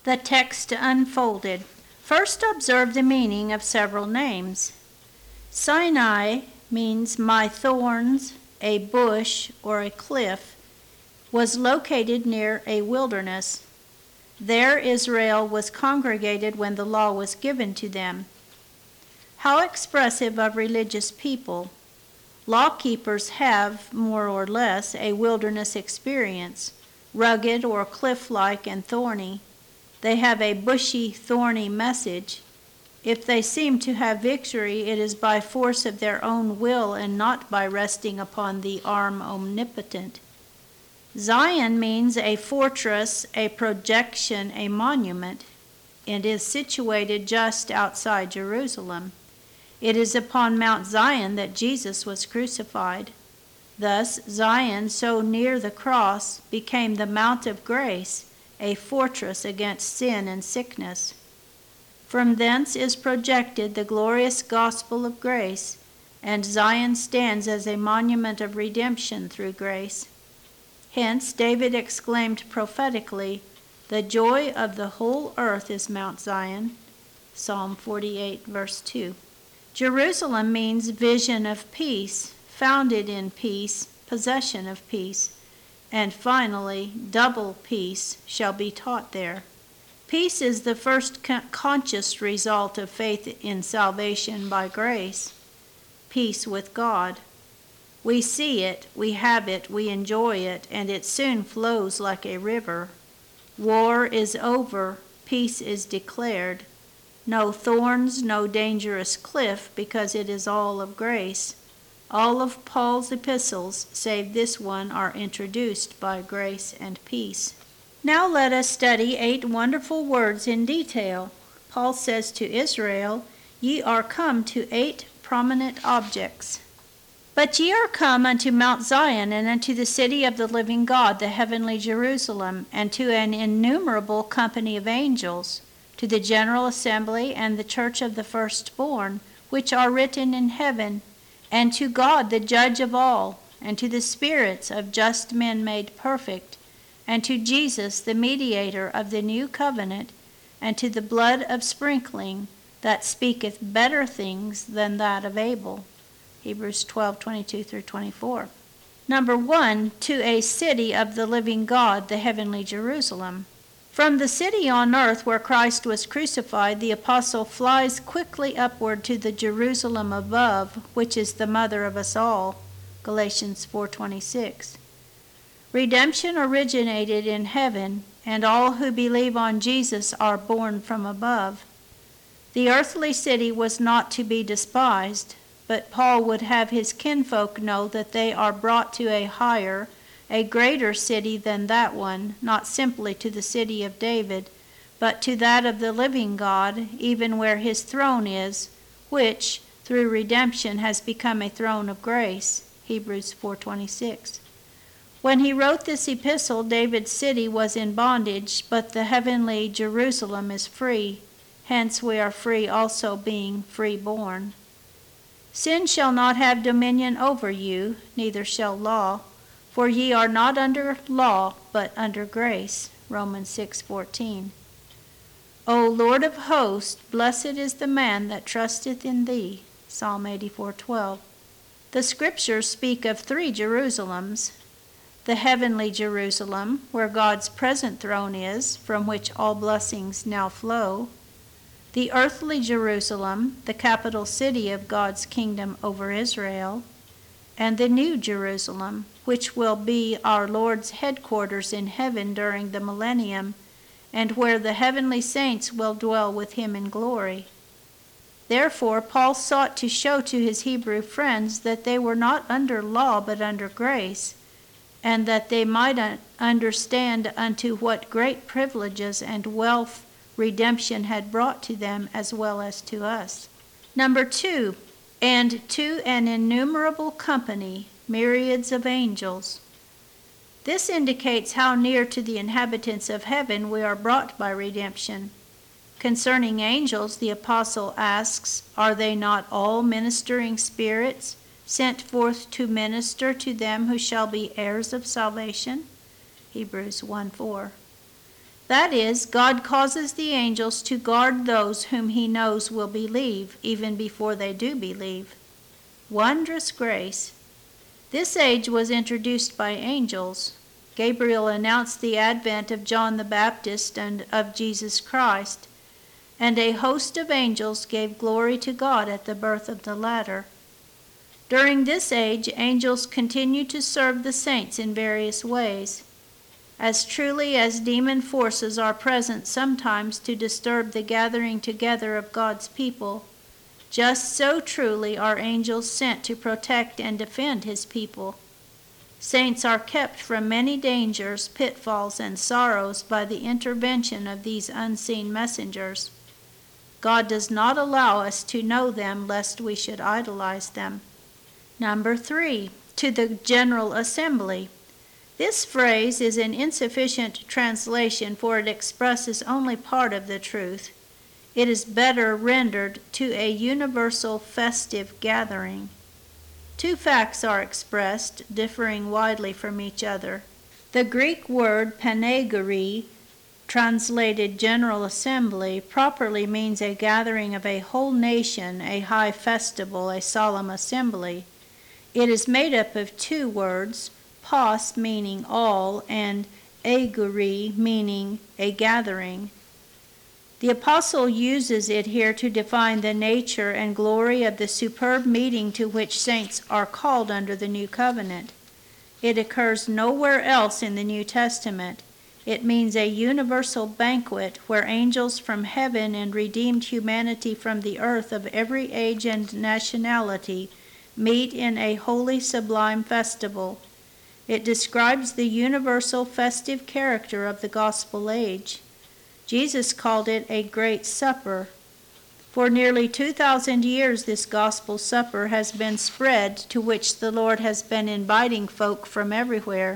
The text unfolded. First observe the meaning of several names. Sinai means my thorns, a bush, or a cliff, was located near a wilderness. There Israel was congregated when the law was given to them. How expressive of religious people. Law-keepers have, more or less, a wilderness experience, rugged or cliff-like and thorny. They have a bushy, thorny message. If they seem to have victory, it is by force of their own will and not by resting upon the arm omnipotent. Zion means a fortress, a projection, a monument. It is situated just outside Jerusalem. It is upon Mount Zion that Jesus was crucified. Thus, Zion, so near the cross, became the Mount of Grace, a fortress against sin and sickness. From thence is projected the glorious gospel of grace, and Zion stands as a monument of redemption through grace. Hence, David exclaimed prophetically, "The joy of the whole earth is Mount Zion," Psalm 48, verse 2. Jerusalem means vision of peace, founded in peace, possession of peace, and finally, double peace shall be taught there. Peace is the first conscious result of faith in salvation by grace. Peace with God. We see it, we have it, we enjoy it, and it soon flows like a river. War is over, peace is declared. No thorns, no dangerous cliff, because it is all of grace. All of Paul's epistles, save this one, are introduced by grace and peace. Now let us study 8 wonderful words in detail. Paul says to Israel, "Ye are come to 8 prominent objects. But ye are come unto Mount Zion, and unto the city of the living God, the heavenly Jerusalem, and to an innumerable company of angels, to the general assembly and the church of the firstborn, which are written in heaven, and to God the judge of all, and to the spirits of just men made perfect, and to Jesus the mediator of the new covenant, and to the blood of sprinkling that speaketh better things than that of Abel." Hebrews 12:22-24. Number 1, to a city of the living God, the heavenly Jerusalem. From the city on earth where Christ was crucified, the apostle flies quickly upward to the Jerusalem above, which is the mother of us all, Galatians 4:26. Redemption originated in heaven, and all who believe on Jesus are born from above. The earthly city was not to be despised, but Paul would have his kinfolk know that they are brought to a higher, a greater city than that one, not simply to the city of David, but to that of the living God, even where his throne is, which, through redemption, has become a throne of grace, Hebrews 4:26. When he wrote this epistle, David's city was in bondage, but the heavenly Jerusalem is free. Hence we are free also, being free-born. Sin shall not have dominion over you, neither shall law. For ye are not under law, but under grace. Romans 6:14. O Lord of hosts, blessed is the man that trusteth in thee. Psalm 84:12. The scriptures speak of 3 Jerusalems. The heavenly Jerusalem, where God's present throne is, from which all blessings now flow. The earthly Jerusalem, the capital city of God's kingdom over Israel. And the new Jerusalem, which will be our Lord's headquarters in heaven during the millennium, and where the heavenly saints will dwell with him in glory. Therefore, Paul sought to show to his Hebrew friends that they were not under law but under grace, and that they might understand unto what great privileges and wealth redemption had brought to them as well as to us. Number 2, and to an innumerable company, myriads of angels. This indicates how near to the inhabitants of heaven we are brought by redemption. Concerning angels, the apostle asks, "Are they not all ministering spirits, sent forth to minister to them who shall be heirs of salvation?" Hebrews 1:4. That is, God causes the angels to guard those whom he knows will believe, even before they do believe. Wondrous grace! This age was introduced by angels. Gabriel announced the advent of John the Baptist and of Jesus Christ, and a host of angels gave glory to God at the birth of the latter. During this age, angels continue to serve the saints in various ways. As truly as demon forces are present sometimes to disturb the gathering together of God's people, just so truly are angels sent to protect and defend his people. Saints are kept from many dangers, pitfalls, and sorrows by the intervention of these unseen messengers. God does not allow us to know them lest we should idolize them. Number 3, to the General Assembly. This phrase is an insufficient translation, for it expresses only part of the truth. It is better rendered to a universal festive gathering. Two facts are expressed, differing widely from each other. The Greek word panegyri, translated General Assembly, properly means a gathering of a whole nation, a high festival, a solemn assembly. It is made up of two words, pas meaning all, and aguri meaning a gathering. The apostle uses it here to define the nature and glory of the superb meeting to which saints are called under the new covenant. It occurs nowhere else in the New Testament. It means a universal banquet where angels from heaven and redeemed humanity from the earth of every age and nationality meet in a holy, sublime festival. It describes the universal festive character of the gospel age. Jesus called it a great supper. For nearly 2,000 years this gospel supper has been spread, to which the Lord has been inviting folk from everywhere.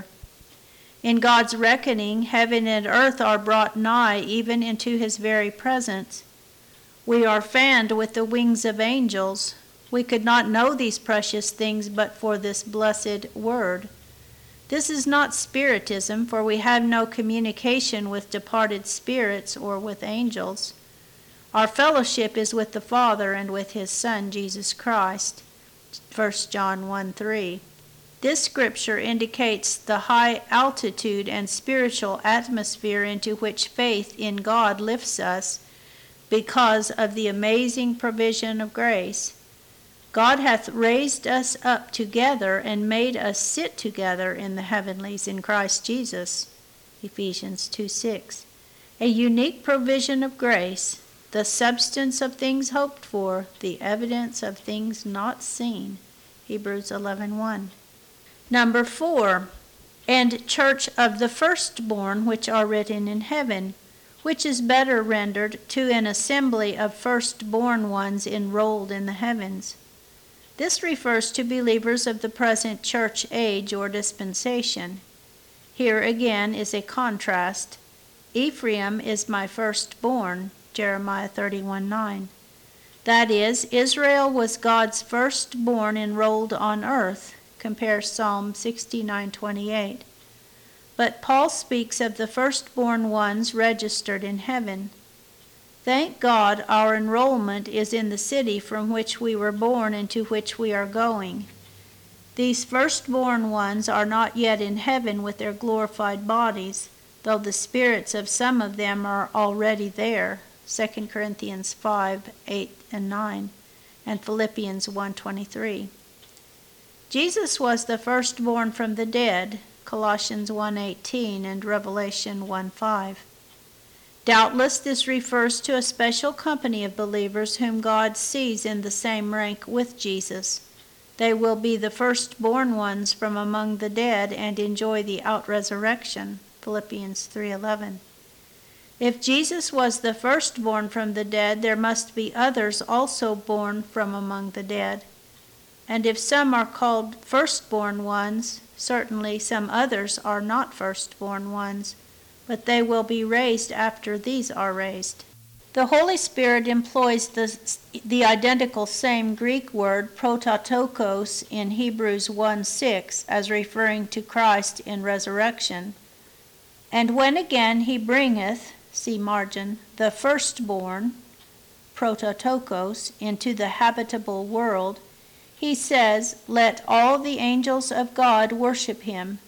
In God's reckoning, heaven and earth are brought nigh, even into his very presence. We are fanned with the wings of angels. We could not know these precious things but for this blessed word. This is not spiritism, for we have no communication with departed spirits or with angels. Our fellowship is with the Father and with his Son, Jesus Christ. 1 John 1:3. This scripture indicates the high altitude and spiritual atmosphere into which faith in God lifts us because of the amazing provision of grace. God hath raised us up together and made us sit together in the heavenlies in Christ Jesus. Ephesians 2:6. A unique provision of grace, the substance of things hoped for, the evidence of things not seen. Hebrews 11:1. Number 4, and church of the firstborn which are written in heaven, which is better rendered to an assembly of firstborn ones enrolled in the heavens. This refers to believers of the present church age or dispensation. Here again is a contrast. Ephraim is my firstborn, Jeremiah 31:9. That is, Israel was God's firstborn enrolled on earth, compare Psalm 69:28. But Paul speaks of the firstborn ones registered in heaven. Thank God our enrollment is in the city from which we were born and to which we are going. These firstborn ones are not yet in heaven with their glorified bodies, though the spirits of some of them are already there, 2 Corinthians 5:8-9, and Philippians 1:23. Jesus was the firstborn from the dead, Colossians 1:18 and Revelation 1:5. Doubtless this refers to a special company of believers whom God sees in the same rank with Jesus. They will be the firstborn ones from among the dead and enjoy the out-resurrection, Philippians 3:11. If Jesus was the firstborn from the dead, there must be others also born from among the dead. And if some are called firstborn ones, certainly some others are not firstborn ones, but they will be raised after these are raised. The Holy Spirit employs the identical same Greek word prototokos in Hebrews 1:6 as referring to Christ in resurrection. And when again he bringeth, see margin, the firstborn, prototokos, into the habitable world, he says, let all the angels of God worship him.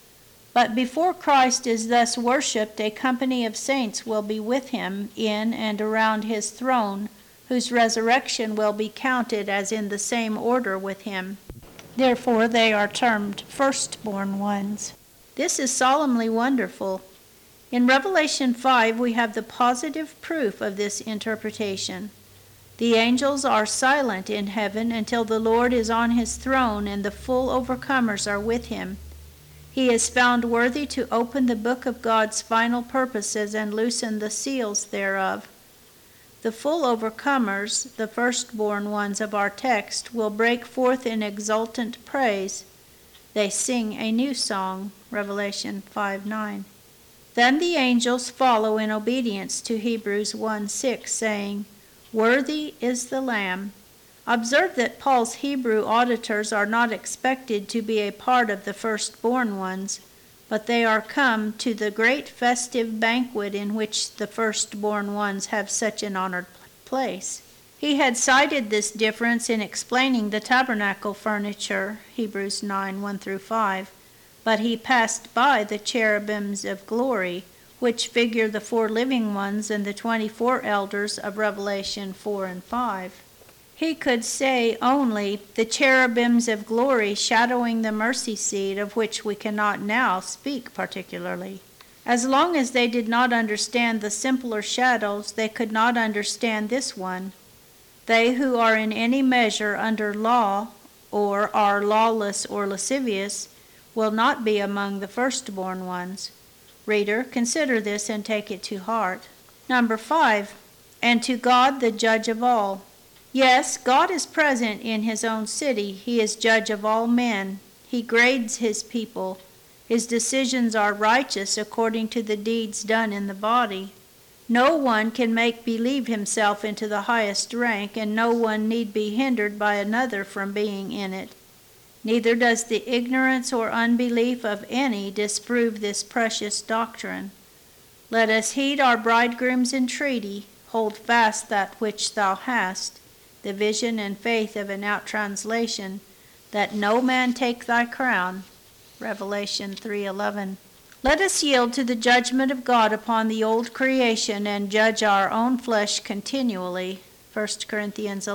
But before Christ is thus worshipped, a company of saints will be with him in and around his throne, whose resurrection will be counted as in the same order with him. Therefore they are termed firstborn ones. This is solemnly wonderful. In Revelation 5, we have the positive proof of this interpretation. The angels are silent in heaven until the Lord is on his throne and the full overcomers are with him. He is found worthy to open the book of God's final purposes and loosen the seals thereof. The full overcomers, the firstborn ones of our text, will break forth in exultant praise. They sing a new song, Revelation 5:9. Then the angels follow in obedience to Hebrews 1:6, saying, worthy is the Lamb. Observe that Paul's Hebrew auditors are not expected to be a part of the firstborn ones, but they are come to the great festive banquet in which the firstborn ones have such an honored place. He had cited this difference in explaining the tabernacle furniture, Hebrews 9:1-5, but he passed by the cherubims of glory, which figure the 4 living ones and the 24 elders of Revelation 4 and 5. He could say only the cherubims of glory shadowing the mercy seat, of which we cannot now speak particularly. As long as they did not understand the simpler shadows, they could not understand this one. They who are in any measure under law, or are lawless or lascivious, will not be among the firstborn ones. Reader, consider this and take it to heart. Number 5, and to God the judge of all. Yes, God is present in his own city. He is judge of all men. He grades his people. His decisions are righteous according to the deeds done in the body. No one can make believe himself into the highest rank, and no one need be hindered by another from being in it. Neither does the ignorance or unbelief of any disprove this precious doctrine. Let us heed our bridegroom's entreaty, hold fast that which thou hast, the vision and faith of an outtranslation, that no man take thy crown, Revelation 3:11. Let us yield to the judgment of God upon the old creation and judge our own flesh continually, 1 Corinthians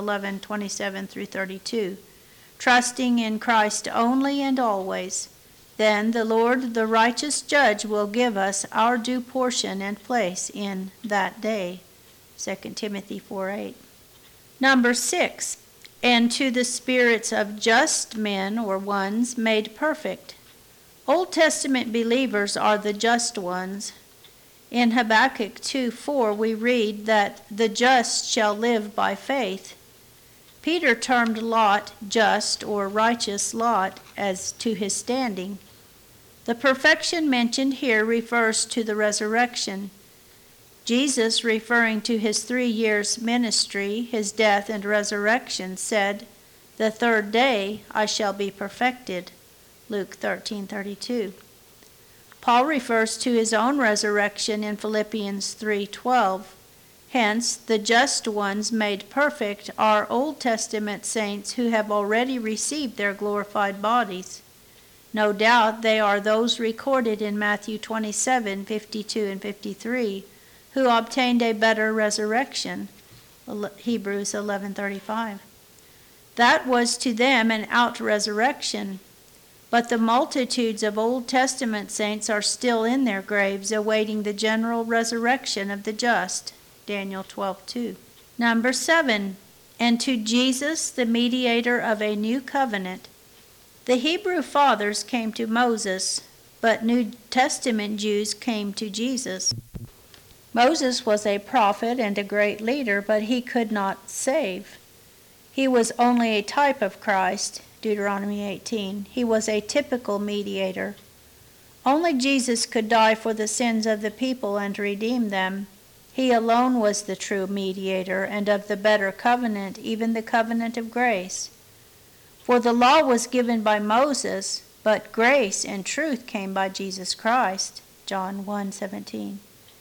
11:27-32, trusting in Christ only and always. Then the Lord, the righteous judge, will give us our due portion and place in that day, 2 Timothy 4:8. Number 6, and to the spirits of just men or ones made perfect. Old Testament believers are the just ones. In Habakkuk 2:4 we read that the just shall live by faith. Peter termed Lot just or righteous Lot as to his standing. The perfection mentioned here refers to the resurrection. Jesus, referring to his 3 years' ministry, his death and resurrection, said, "The third day I shall be perfected," Luke 13:32. Paul refers to his own resurrection in Philippians 3:12. Hence, the just ones made perfect are Old Testament saints who have already received their glorified bodies. No doubt they are those recorded in Matthew 27:52 and 53, who obtained a better resurrection, Hebrews 11:35. That was to them an out-resurrection, but the multitudes of Old Testament saints are still in their graves awaiting the general resurrection of the just, Daniel 12:2. Number 7, and to Jesus, the mediator of a new covenant. The Hebrew fathers came to Moses, but New Testament Jews came to Jesus. Moses was a prophet and a great leader, but he could not save. He was only a type of Christ, Deuteronomy 18. He was a typical mediator. Only Jesus could die for the sins of the people and redeem them. He alone was the true mediator, and of the better covenant, even the covenant of grace. For the law was given by Moses, but grace and truth came by Jesus Christ, John 1:17.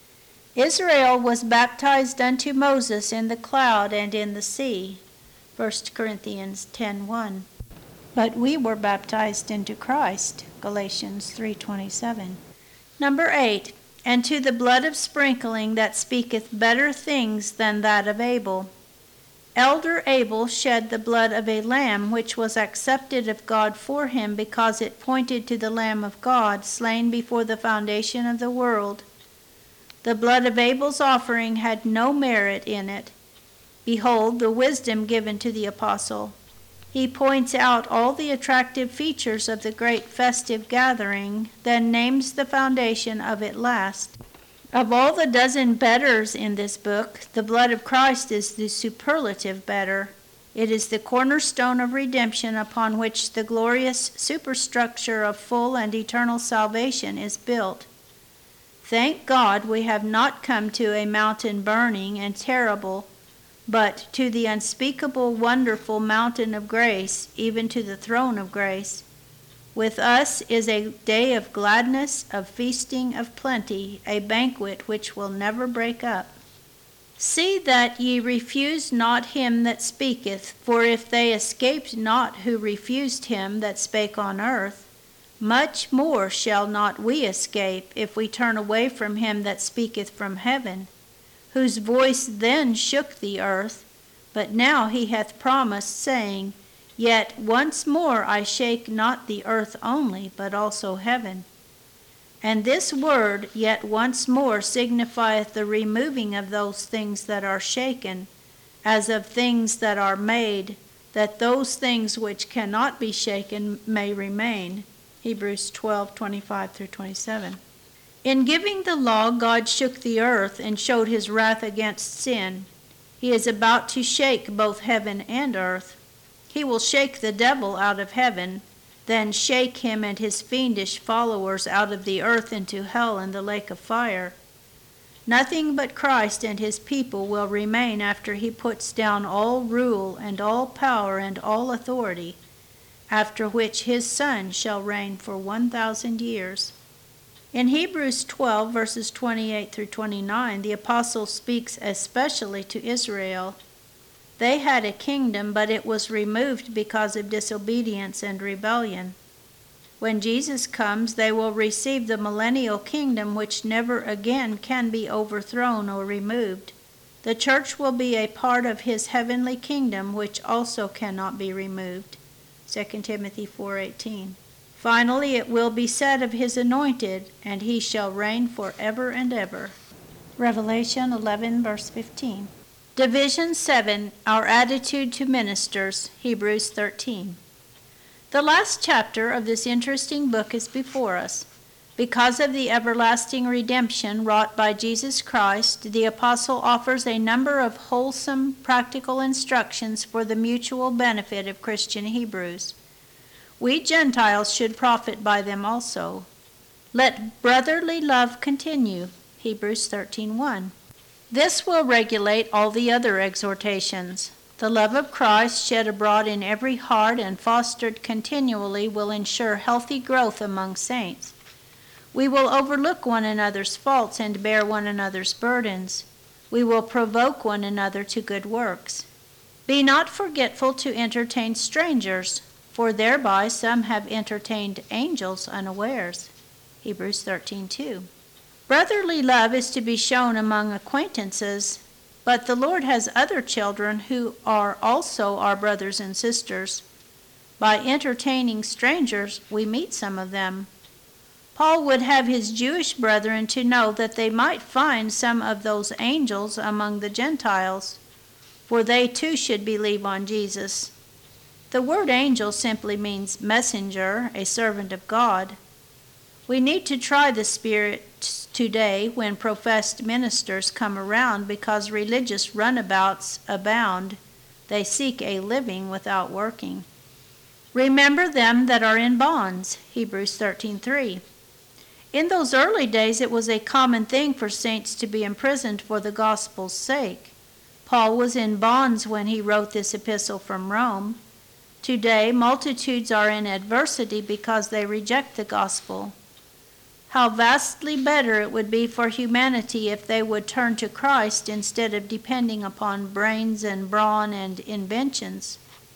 Israel was baptized unto Moses in the cloud and in the sea, 1 Corinthians 10:1. But we were baptized into Christ, Galatians 3:27. Number 8, and to the blood of sprinkling that speaketh better things than that of Abel. Elder Abel shed the blood of a lamb, which was accepted of God for him, because it pointed to the Lamb of God, slain before the foundation of the world. The blood of Abel's offering had no merit in it. Behold the wisdom given to the apostle. He points out all the attractive features of the great festive gathering, then names the foundation of it last. Of all the dozen betters in this book, the blood of Christ is the superlative better. It is the cornerstone of redemption upon which the glorious superstructure of full and eternal salvation is built. Thank God we have not come to a mountain burning and terrible, but to the unspeakable, wonderful mountain of grace, even to the throne of grace. With us is a day of gladness, of feasting, of plenty, a banquet which will never break up. See that ye refuse not him that speaketh, for if they escaped not who refused him that spake on earth, much more shall not we escape, if we turn away from him that speaketh from heaven, whose voice then shook the earth, but now he hath promised, saying, Yet once more I shake not the earth only, but also heaven. And this word, yet once more, signifieth the removing of those things that are shaken, as of things that are made, that those things which cannot be shaken may remain. Hebrews 12:25-27. In giving the law, God shook the earth and showed his wrath against sin. He is about to shake both heaven and earth. He will shake the devil out of heaven, then shake him and his fiendish followers out of the earth into hell and the lake of fire. Nothing but Christ and his people will remain after he puts down all rule and all power and all authority, after which his Son shall reign for 1,000 years. In Hebrews 12, verses 28-29, the apostle speaks especially to Israel. They had a kingdom, but it was removed because of disobedience and rebellion. When Jesus comes, they will receive the millennial kingdom, which never again can be overthrown or removed. The church will be a part of his heavenly kingdom, which also cannot be removed. 2 Timothy 4:18. Finally, it will be said of his anointed, and he shall reign forever and ever. Revelation 11, verse 15. Division 7, our attitude to ministers, Hebrews 13. The last chapter of this interesting book is before us. Because of the everlasting redemption wrought by Jesus Christ, the apostle offers a number of wholesome, practical instructions for the mutual benefit of Christian Hebrews. We Gentiles should profit by them also. Let brotherly love continue, Hebrews 13:1. This will regulate all the other exhortations. The love of Christ shed abroad in every heart and fostered continually will ensure healthy growth among saints. We will overlook one another's faults and bear one another's burdens. We will provoke one another to good works. Be not forgetful to entertain strangers, for thereby some have entertained angels unawares. Hebrews 13:2. Brotherly love is to be shown among acquaintances, but the Lord has other children who are also our brothers and sisters. By entertaining strangers, we meet some of them. Paul would have his Jewish brethren to know that they might find some of those angels among the Gentiles, for they too should believe on Jesus. The word angel simply means messenger, a servant of God. We need to try the Spirit today when professed ministers come around, because religious runabouts abound. They seek a living without working. Remember them that are in bonds, Hebrews 13:3. In those early days it was a common thing for saints to be imprisoned for the gospel's sake. Paul was in bonds when he wrote this epistle from Rome. Today multitudes are in adversity because they reject the gospel. How vastly better it would be for humanity if they would turn to Christ instead of depending upon brains and brawn and inventions.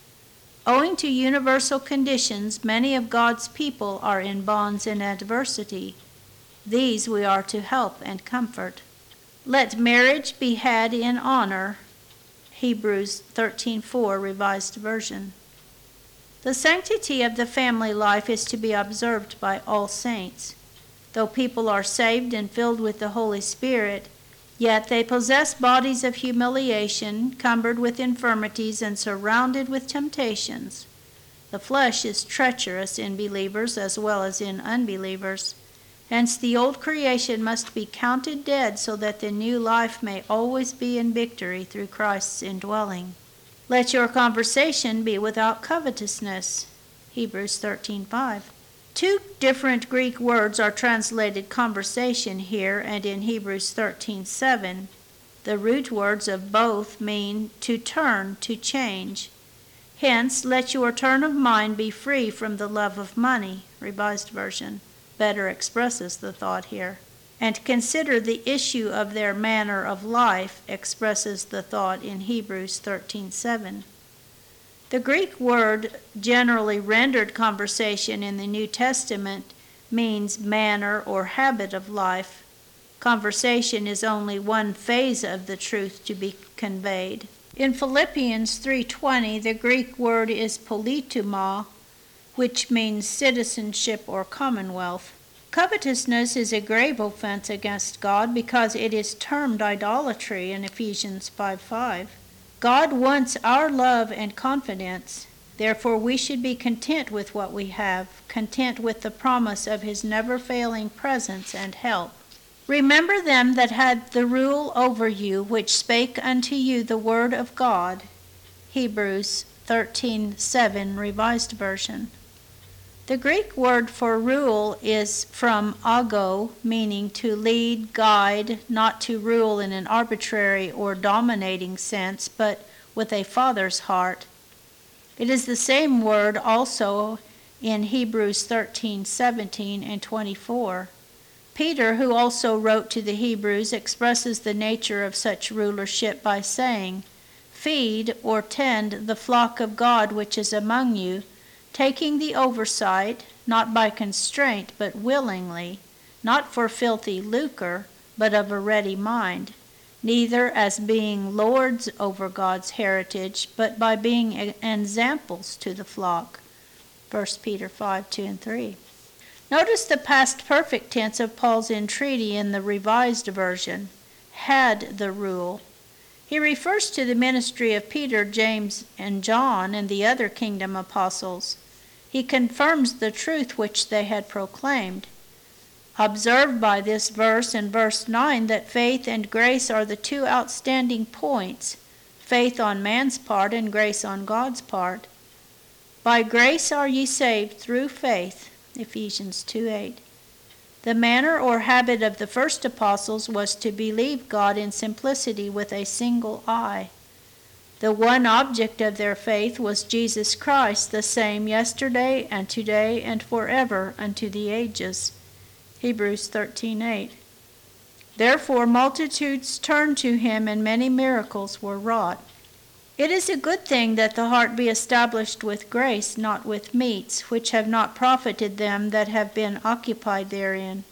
Owing to universal conditions, many of God's people are in bonds and adversity. These we are to help and comfort. Let marriage be had in honor. Hebrews 13:4, Revised Version. The sanctity of the family life is to be observed by all saints. Though people are saved and filled with the Holy Spirit, yet they possess bodies of humiliation, cumbered with infirmities, and surrounded with temptations. The flesh is treacherous in believers as well as in unbelievers. Hence the old creation must be counted dead so that the new life may always be in victory through Christ's indwelling. Let your conversation be without covetousness. Hebrews 13:5. Two different Greek words are translated conversation here and in Hebrews 13:7. The root words of both mean to turn, to change. Hence, let your turn of mind be free from the love of money, Revised Version, better expresses the thought here. And consider the issue of their manner of life, expresses the thought in Hebrews 13:7. The Greek word generally rendered conversation in the New Testament means manner or habit of life. Conversation is only one phase of the truth to be conveyed. In Philippians 3:20, the Greek word is politeuma, which means citizenship or commonwealth. Covetousness is a grave offense against God because it is termed idolatry in Ephesians 5:5. God wants our love and confidence. Therefore, we should be content with what we have, content with the promise of his never-failing presence and help. Remember them that had the rule over you, which spake unto you the word of God. Hebrews 13:7, Revised Version. The Greek word for rule is from ago, meaning to lead, guide, not to rule in an arbitrary or dominating sense, but with a father's heart. It is the same word also in Hebrews 13:17 and 24. Peter, who also wrote to the Hebrews, expresses the nature of such rulership by saying, "Feed or tend the flock of God which is among you, taking the oversight, not by constraint, but willingly, not for filthy lucre, but of a ready mind, neither as being lords over God's heritage, but by being ensamples to the flock." 1 Peter 5:2 and 3. Notice the past perfect tense of Paul's entreaty in the Revised Version, had the rule. He refers to the ministry of Peter, James, and John, and the other kingdom apostles. He confirms the truth which they had proclaimed. Observe by this verse and verse 9 that faith and grace are the two outstanding points, faith on man's part and grace on God's part. By grace are ye saved through faith, Ephesians 2:8. The manner or habit of the first apostles was to believe God in simplicity with a single eye. The one object of their faith was Jesus Christ, the same yesterday and today and forever unto the ages. Hebrews 13:8. Therefore multitudes turned to him and many miracles were wrought. It is a good thing that the heart be established with grace, not with meats, which have not profited them that have been occupied therein.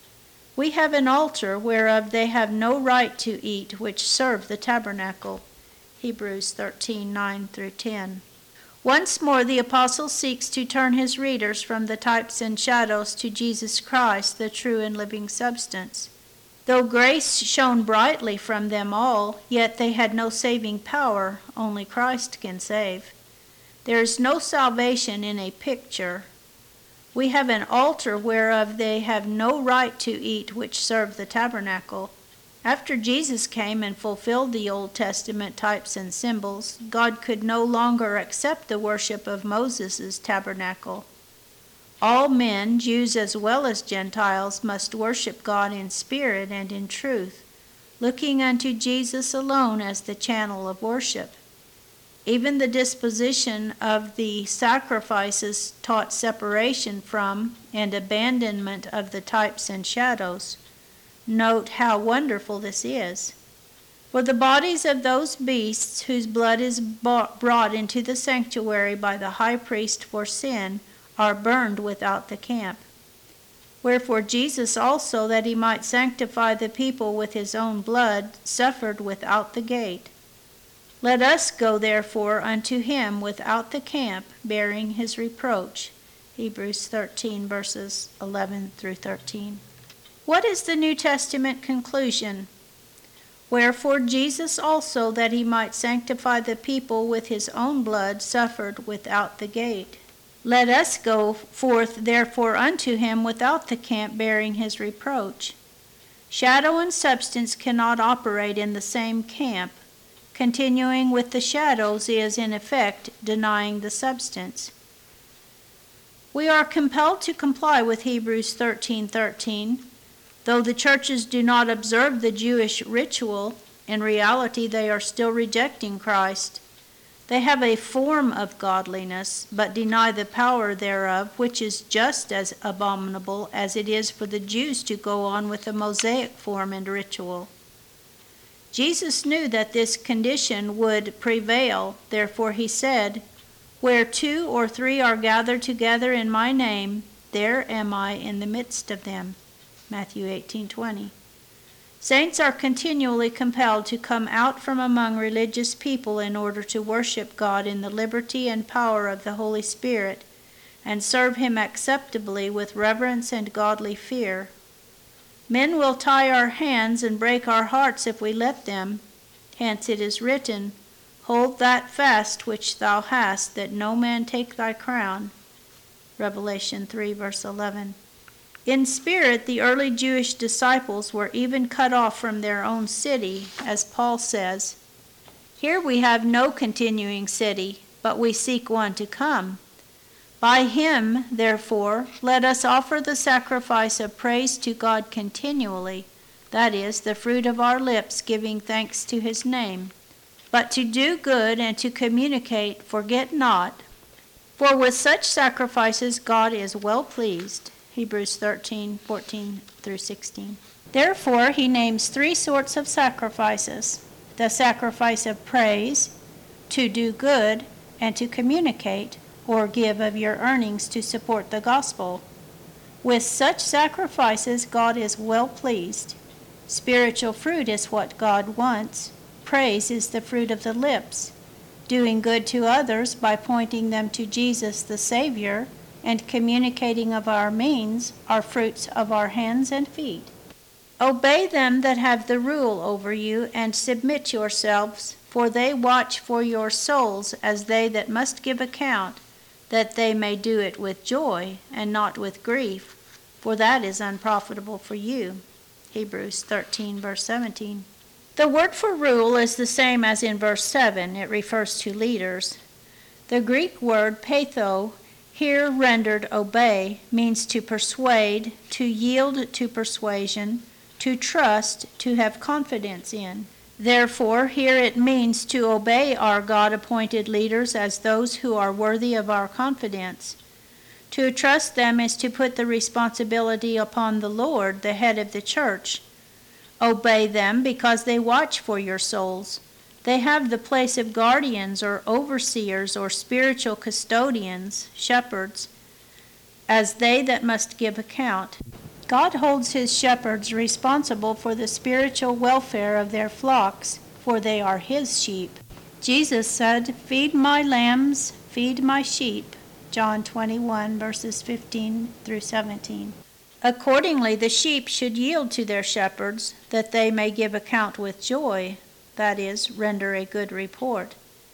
We have an altar whereof they have no right to eat, which serve the tabernacle. Hebrews 13:9 through 10. Once more the apostle seeks to turn his readers from the types and shadows to Jesus Christ, the true and living substance. Though grace shone brightly from them all, yet they had no saving power. Only Christ can save. There is no salvation in a picture. We have an altar whereof they have no right to eat, which serve the tabernacle. After Jesus came and fulfilled the Old Testament types and symbols, God could no longer accept the worship of Moses' tabernacle. All men, Jews as well as Gentiles, must worship God in spirit and in truth, looking unto Jesus alone as the channel of worship. Even the disposition of the sacrifices taught separation from and abandonment of the types and shadows. Note how wonderful this is. For the bodies of those beasts whose blood is brought into the sanctuary by the high priest for sin are burned without the camp. Wherefore Jesus also, that he might sanctify the people with his own blood, suffered without the gate. Let us go therefore unto him without the camp, bearing his reproach. Hebrews 13, verses 11 through 13. What is the New Testament conclusion? Wherefore Jesus also, that he might sanctify the people with his own blood, suffered without the gate. Let us go forth therefore unto him without the camp, bearing his reproach. Shadow and substance cannot operate in the same camp. Continuing with the shadows is, in effect, denying the substance. We are compelled to comply with Hebrews 13:13. Though the churches do not observe the Jewish ritual, in reality they are still rejecting Christ. They have a form of godliness, but deny the power thereof, which is just as abominable as it is for the Jews to go on with the Mosaic form and ritual. Jesus knew that this condition would prevail, therefore he said, "Where 2 or 3 are gathered together in my name, there am I in the midst of them." Matthew 18:20. Saints are continually compelled to come out from among religious people in order to worship God in the liberty and power of the Holy Spirit, and serve him acceptably with reverence and godly fear. Men will tie our hands and break our hearts if we let them. Hence it is written, "Hold that fast which thou hast, that no man take thy crown." Revelation 3, verse 11. In spirit, the early Jewish disciples were even cut off from their own city, as Paul says, "Here we have no continuing city, but we seek one to come. By him, therefore, let us offer the sacrifice of praise to God continually, that is, the fruit of our lips giving thanks to his name. But to do good and to communicate, forget not, for with such sacrifices God is well pleased." Hebrews 13:14 through 16. Therefore, he names 3 sorts of sacrifices: the sacrifice of praise, to do good, and to communicate, or give of your earnings to support the gospel. With such sacrifices, God is well pleased. Spiritual fruit is what God wants. Praise is the fruit of the lips. Doing good to others by pointing them to Jesus the Savior, and communicating of our means are fruits of our hands and feet. Obey them that have the rule over you, and submit yourselves, for they watch for your souls as they that must give account, that they may do it with joy, and not with grief, for that is unprofitable for you. Hebrews 13, verse 17. The word for rule is the same as in verse 7. It refers to leaders. The Greek word peitho, here rendered obey, means to persuade, to yield to persuasion, to trust, to have confidence in. Therefore, here it means to obey our God-appointed leaders as those who are worthy of our confidence. To trust them is to put the responsibility upon the Lord, the head of the church. Obey them because they watch for your souls. They have the place of guardians or overseers or spiritual custodians, shepherds, as they that must give account. God holds his shepherds responsible for the spiritual welfare of their flocks, for they are his sheep. Jesus said, "Feed my lambs, feed my sheep," John 21, verses 15 through 17. Accordingly, the sheep should yield to their shepherds, that they may give account with joy, that is, render a good report.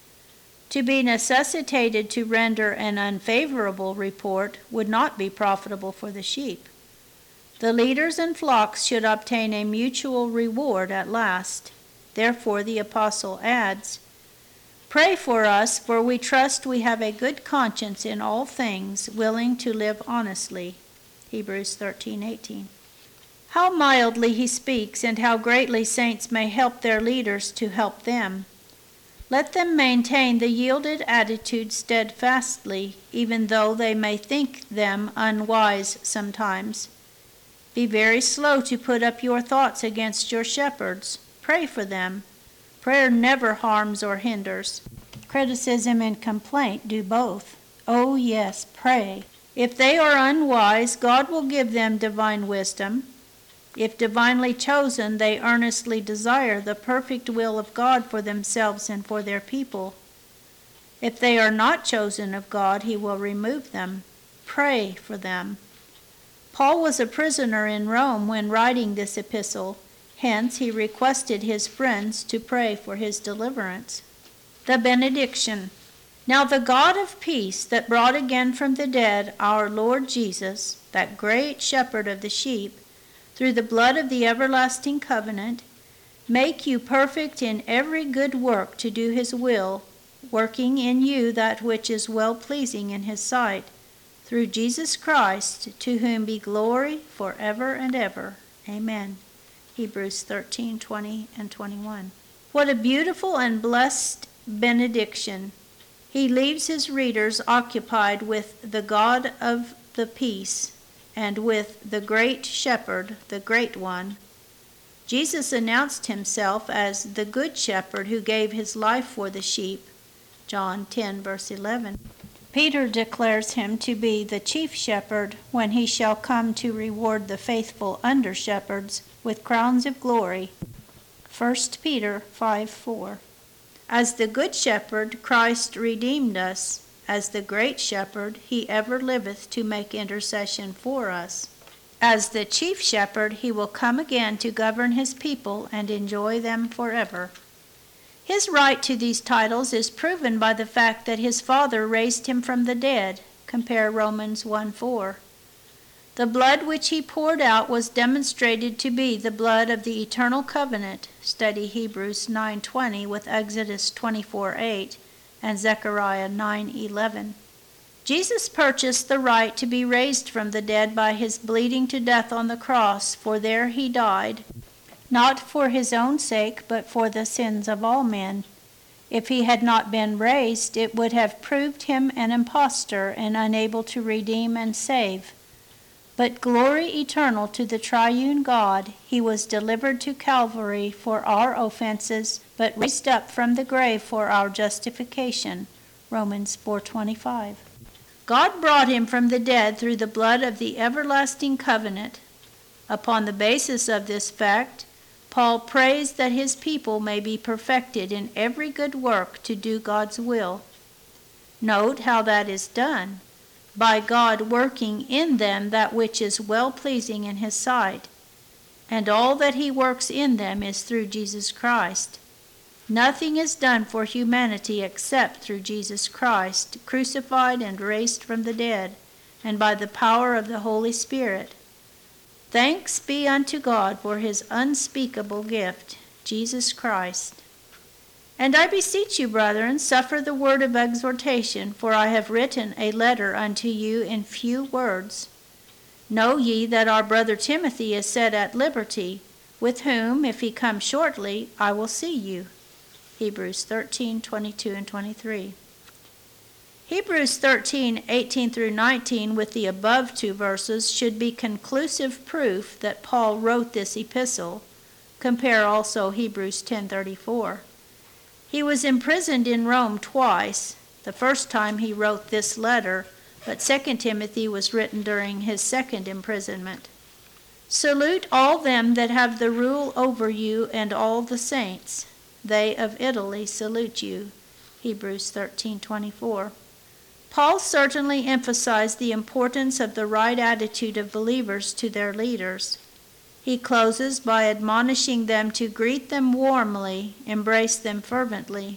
To be necessitated to render an unfavorable report would not be profitable for the sheep. The leaders and flocks should obtain a mutual reward at last. Therefore the apostle adds, "Pray for us, for we trust we have a good conscience in all things, willing to live honestly." Hebrews 13:18. How mildly he speaks, and how greatly saints may help their leaders to help them. Let them maintain the yielded attitude steadfastly, even though they may think them unwise sometimes. Be very slow to put up your thoughts against your shepherds. Pray for them. Prayer never harms or hinders. Criticism and complaint do both. Oh yes, pray. If they are unwise, God will give them divine wisdom. If divinely chosen, they earnestly desire the perfect will of God for themselves and for their people. If they are not chosen of God, He will remove them. Pray for them. Paul was a prisoner in Rome when writing this epistle. Hence, he requested his friends to pray for his deliverance. The benediction. Now the God of peace, that brought again from the dead our Lord Jesus, that great shepherd of the sheep, through the blood of the everlasting covenant, make you perfect in every good work to do his will, working in you that which is well-pleasing in his sight, through Jesus Christ, to whom be glory forever and ever. Amen. Hebrews 13:20 and 21. What a beautiful and blessed benediction. He leaves his readers occupied with the God of the peace and with the great shepherd, the great one. Jesus announced himself as the good shepherd who gave his life for the sheep. John 10, verse 11. Peter declares him to be the chief shepherd when he shall come to reward the faithful under-shepherds with crowns of glory. 1 Peter 5:4. As the good shepherd, Christ redeemed us. As the great shepherd, he ever liveth to make intercession for us. As the chief shepherd, he will come again to govern his people and enjoy them forever. His right to these titles is proven by the fact that his Father raised him from the dead. Compare Romans 1:4. The blood which he poured out was demonstrated to be the blood of the eternal covenant. Study Hebrews 9:20 with Exodus 24:8 and Zechariah 9:11. Jesus purchased the right to be raised from the dead by his bleeding to death on the cross, for there he died, not for his own sake, but for the sins of all men. If he had not been raised, it would have proved him an impostor and unable to redeem and save. But glory eternal to the triune God, he was delivered to Calvary for our offenses, but raised up from the grave for our justification. Romans 4:25. God brought him from the dead through the blood of the everlasting covenant. Upon the basis of this fact, Paul prays that his people may be perfected in every good work to do God's will. Note how that is done. By God working in them that which is well-pleasing in his sight. And all that he works in them is through Jesus Christ. Nothing is done for humanity except through Jesus Christ, crucified and raised from the dead, and by the power of the Holy Spirit. Thanks be unto God for his unspeakable gift, Jesus Christ. And I beseech you, brethren, suffer the word of exhortation, for I have written a letter unto you in few words. Know ye that our brother Timothy is set at liberty, with whom, if he come shortly, I will see you. Hebrews 13:22 and 23. Hebrews 13:18 through 19 with the above two verses should be conclusive proof that Paul wrote this epistle. Compare also Hebrews 10:34. He was imprisoned in Rome twice. The first time he wrote this letter, but 2 Timothy was written during his second imprisonment. Salute all them that have the rule over you and all the saints. They of Italy salute you. Hebrews 13:24. Paul certainly emphasized the importance of the right attitude of believers to their leaders. He closes by admonishing them to greet them warmly, embrace them fervently.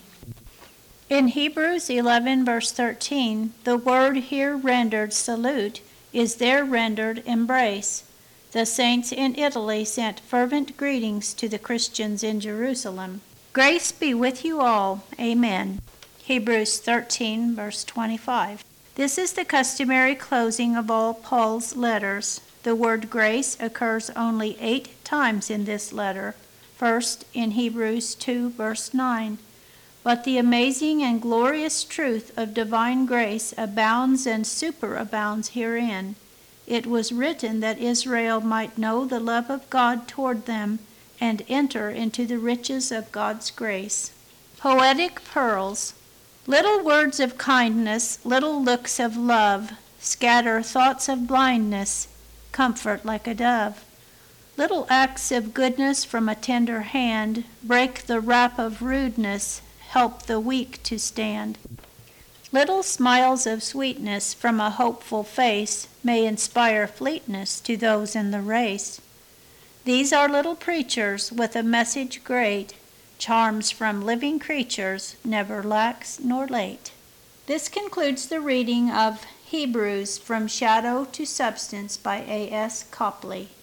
In Hebrews 11, verse 13, the word here rendered salute is there rendered embrace. The saints in Italy sent fervent greetings to the Christians in Jerusalem. Grace be with you all. Amen. Hebrews 13, verse 25. This is the customary closing of all Paul's letters. The word grace occurs only 8 times in this letter. First, in Hebrews 2, verse 9. But the amazing and glorious truth of divine grace abounds and superabounds herein. It was written that Israel might know the love of God toward them and enter into the riches of God's grace. Poetic pearls. Little words of kindness, little looks of love, scatter thoughts of blindness, comfort like a dove. Little acts of goodness from a tender hand break the wrap of rudeness, help the weak to stand. Little smiles of sweetness from a hopeful face may inspire fleetness to those in the race. These are little preachers with a message great, charms from living creatures, never lax nor late. This concludes the reading of Hebrews from Shadow to Substance by A.S. Copley.